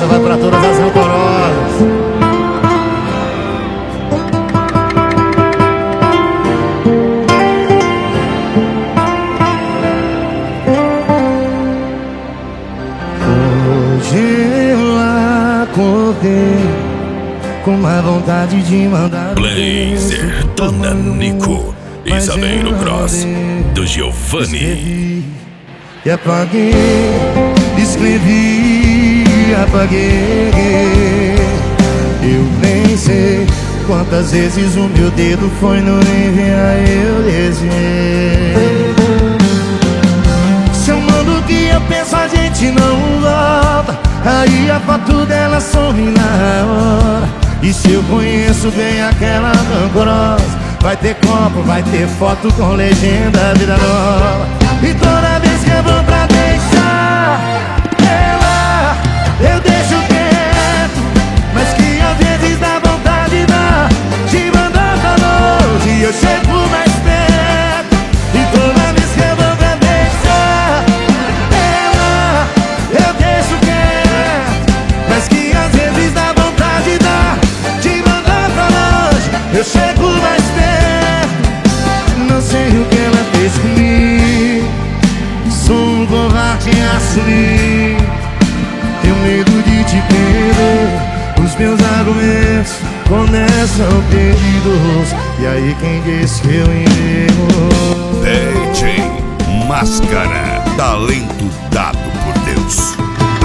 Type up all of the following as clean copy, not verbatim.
Essa vai pra todas as rancorosas. Acordei com uma vontade de mandar Blazer, Dona Nico e Saveiro Cross do Giovanni. E apaguei, escrevi, apaguei. Eu nem sei quantas vezes o meu dedo foi no enviar, eu desenhei. Se eu mando o que eu penso, a gente não volta. Aí a foto dela some na hora. E se eu conheço bem aquela rancorosa, vai ter copo, vai ter foto com legenda vida nova. E toda vez que eu vou pra deixar ela, eu deixo quieto, mas que às vezes dá vontade de mandar pra longe e eu chego mais perto. E toda vez que eu vou pra deixar ela, eu deixo quieto, mas que às vezes dá vontade de mandar pra longe, eu chego mais perto. Não sei o que ela fez comigo, sou um covarde assumir. Tenho medo de te perder, os meus argumentos começam perdidos. E aí quem disse que eu enterro? DJ Máscara, talento dado por Deus.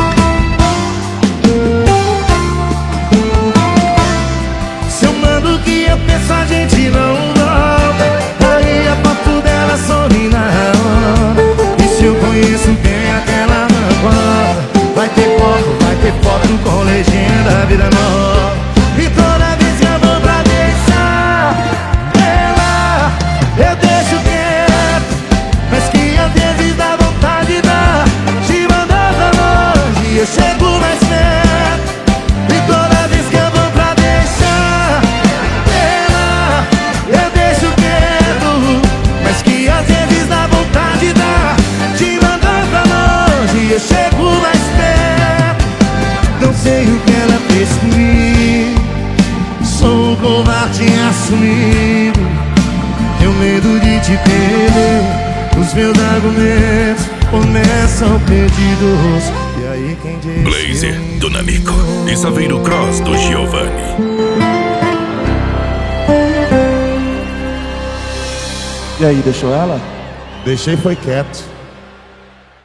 Se eu mando o que eu penso, a gente não volta. Aí a foto dela some na hora. E se eu conheço bem aquela rancorosa, vai ter foto, vai ter foto com legenda vida nova. E toda vez que eu vou pra deixar ela, eu deixo quieto, mas que às vezes dá vontade de mandar pra longe e eu chego mais perto. E toda vez que eu vou pra deixar ela, eu deixo quieto, mas que às vezes dá vontade de mandar pra longe e eu chego mais perto. Não sei o que ela fez comigo, sou um covarde assumido. Tenho medo de te perder, os meus argumentos começam perdidos. E aí quem diz Blazer, Dona Nico e Saveiro Cross do Giovanni. E aí, deixou ela? Deixei, foi quieto.